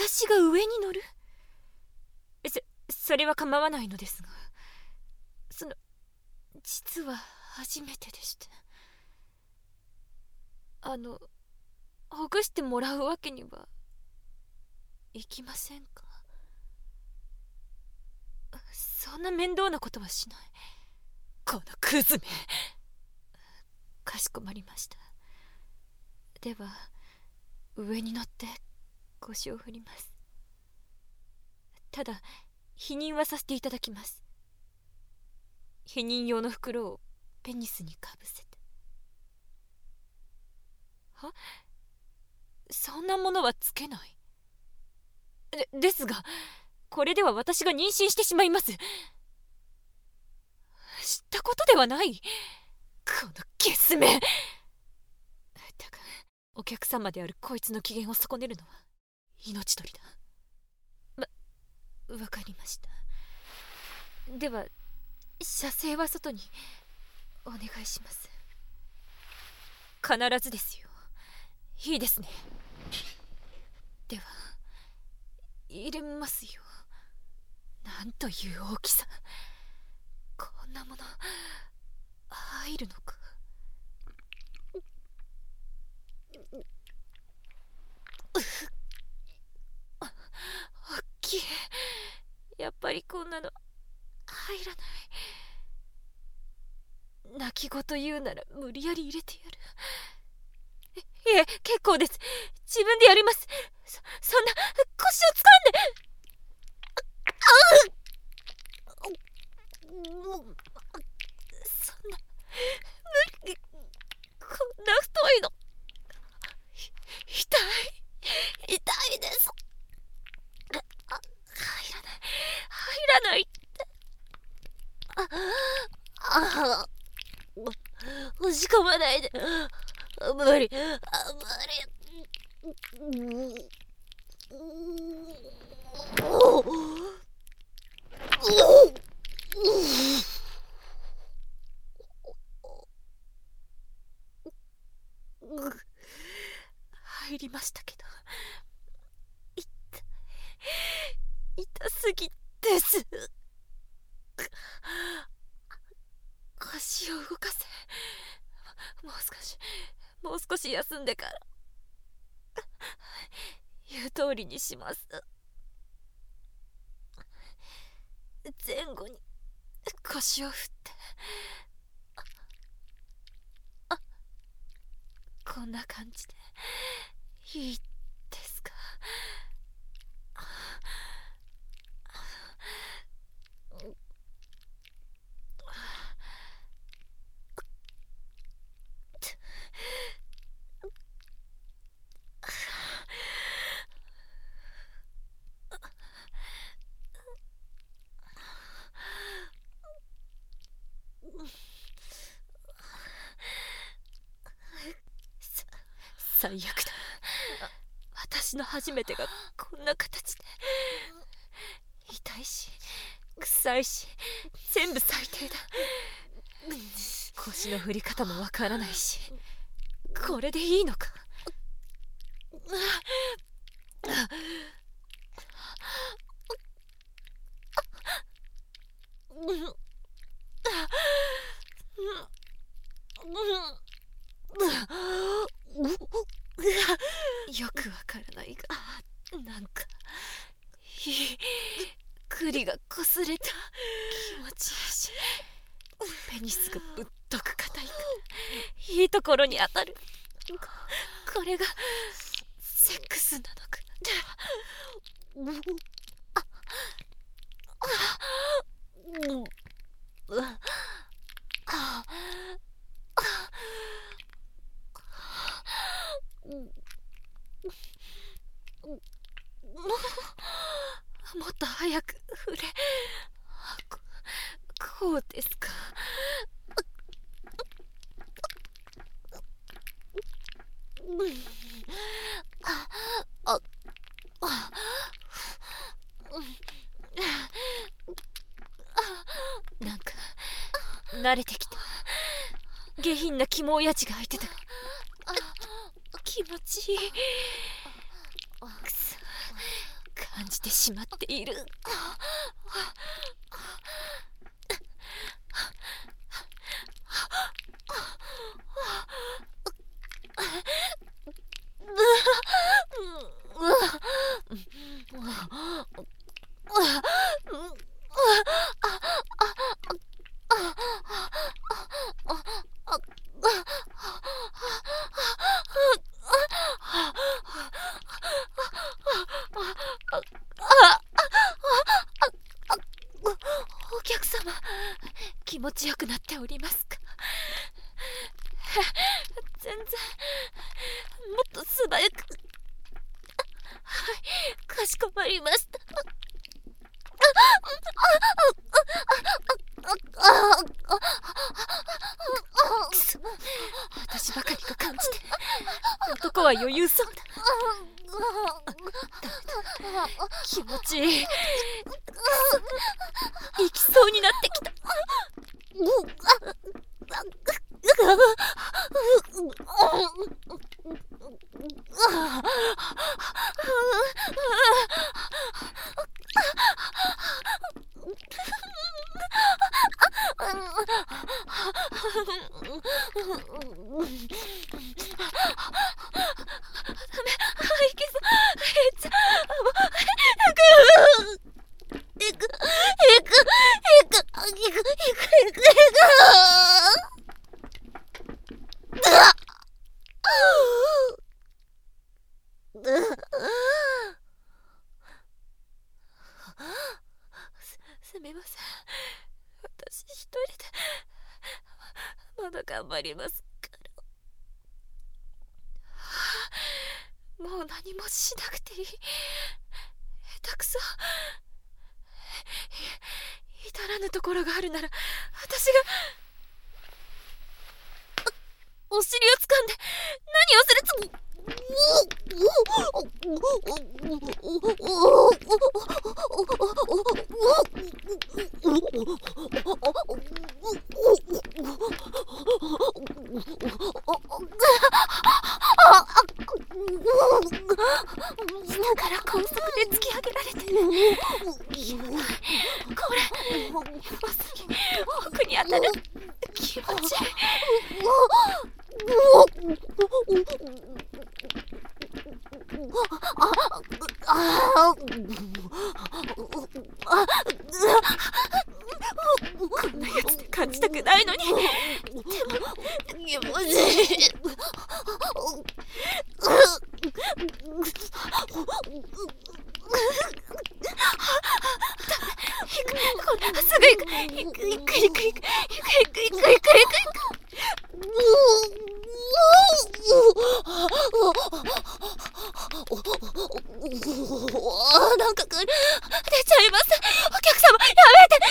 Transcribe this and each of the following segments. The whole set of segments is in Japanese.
私が上に乗る？それは構わないのですが、実は初めてでして。ほぐしてもらうわけにはいきませんか？そんな面倒なことはしない。このクズめ。かしこまりました。では上に乗って腰を振ります。ただ避妊はさせていただきます。避妊用の袋をペニスにかぶせて。は？そんなものはつけない。ですがこれでは私が妊娠してしまいます。知ったことではない。このゲスめ。だがお客様であるこいつの機嫌を損ねるのは命取りだ。わかりました。では射精は外にお願いします。必ずですよ。いいですね。では入れますよ。なんという大きさ。こんなもの入るのか。大きい。やっぱりこんなの入らない。泣き言言うなら無理やり入れてやる。いえ、結構です。自分でやります。そんな腰を掴んで。そんな無理。こんな太いの痛いです。入らないって。押し込まないで。無理。入りましたけど痛すぎです。腰を動かせ。もう少し休んでから言う通りにします。前後に腰を振って。こんな感じでいいですか？最悪だ。私の初めてがこんな形で。痛いし臭いし全部最低だ。腰の振り方もわからないし、これでいいのか。よくわからないが、なんかいい。栗が擦れた。気持ちいいし、ペニスがぶっとく硬いからいいところに当たる。これがセックスなのか。もっと早く触れ。こうですか。なんか慣れてきた。下品なキモ親父が開いてた。気持ちいい。くそ、 してしまっている。お客様、気持ちよくなっておりますか？全然、もっと素早く。はい、かしこまりました。私ばかりが感じて、男は余裕そうだ。気持ちいい。行きそうになってきた。すみません。私一人でまだ頑張りますから。もう何もしなくていい。下手くそ。至らぬところがあるなら私がお尻を掴んで何をするつもり。下から高速で突き上げられてこれまさに奥に当たる。気持ちいい。こんなやつで感じたくないのに。でも気持ちいい。すぐ行く。なんか出ちゃいます。お客様、やめて。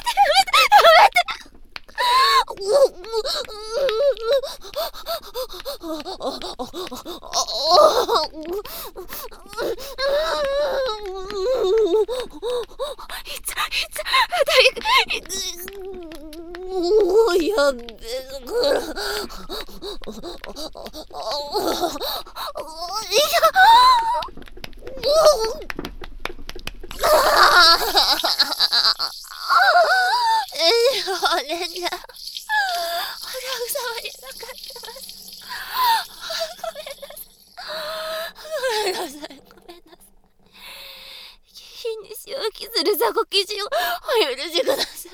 やべえからあれじゃお客様になかったます。ごめんなさい。日にしを削る雑魚記事をお許しください。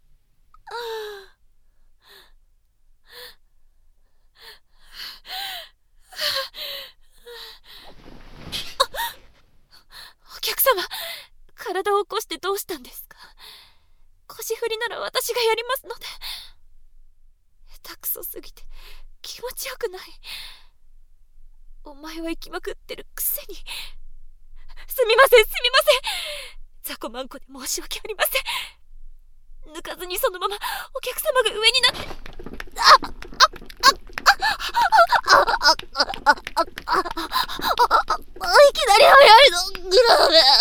お客様、体を起こしてどうしたんですか？腰振りなら私がやりますので。下手くそすぎて気持ちよくない。お前は行きまくってるくせに。すみません。雑魚マンコで申し訳ありません。抜かずにそのままお客様が上になって。いきなり早いの。グラメ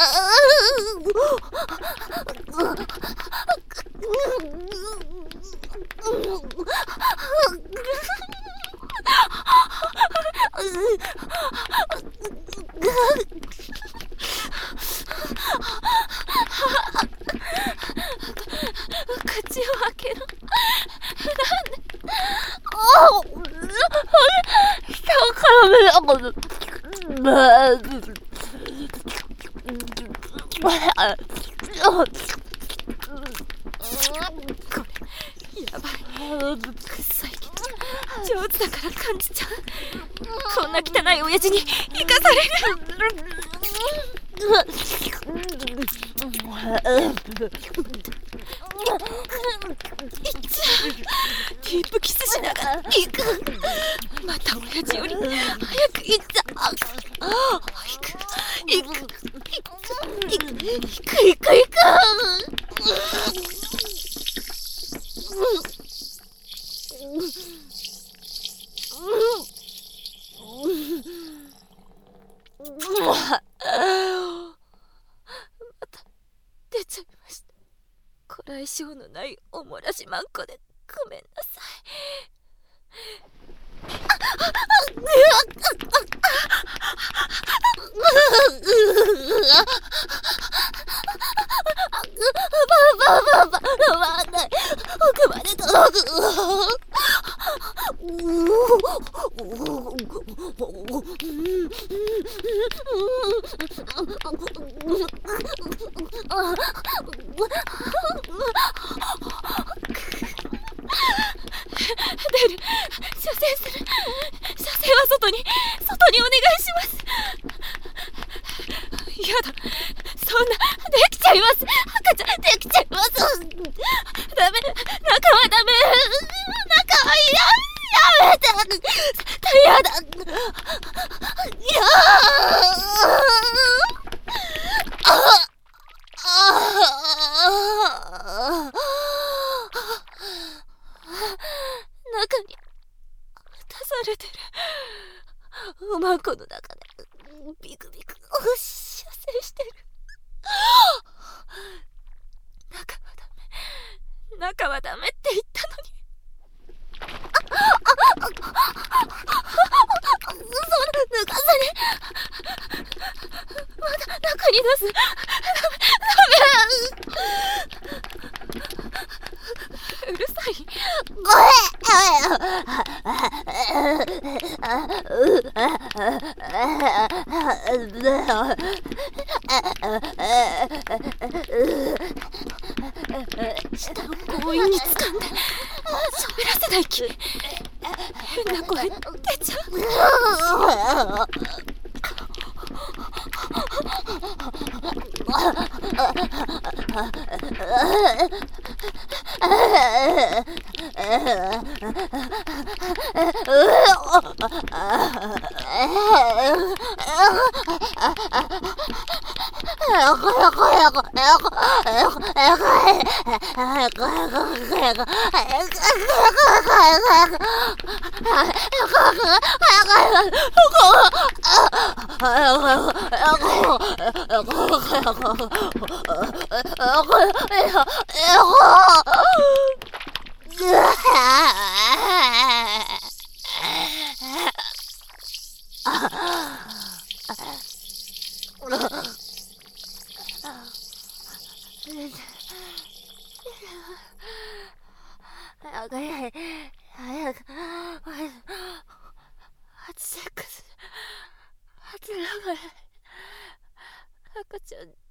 やばい。臭いけど上手だから感じちゃう。こんな汚い親父に生かされる。ディープキスしながら行く。また親父より早く行った。行く。また出ちゃいました。こらえ性のないおもらしまんこでごめんなさい。奥まで届く。出る。射精する。射精は外にお願いします。やだ、そんなできちゃいます。赤ちゃんできちゃいます。ダメ、中はダメ。中はやめて。絶対やだ。中に出されてる。おまんこの中でビクビク射精してる。中はダメって言ったのに。そんな抜かされ。まだ中に出す。うるさい。舌を強引に掴んで喋らせない気。変な声出ちゃう。早く初セックス初だから赤ちゃん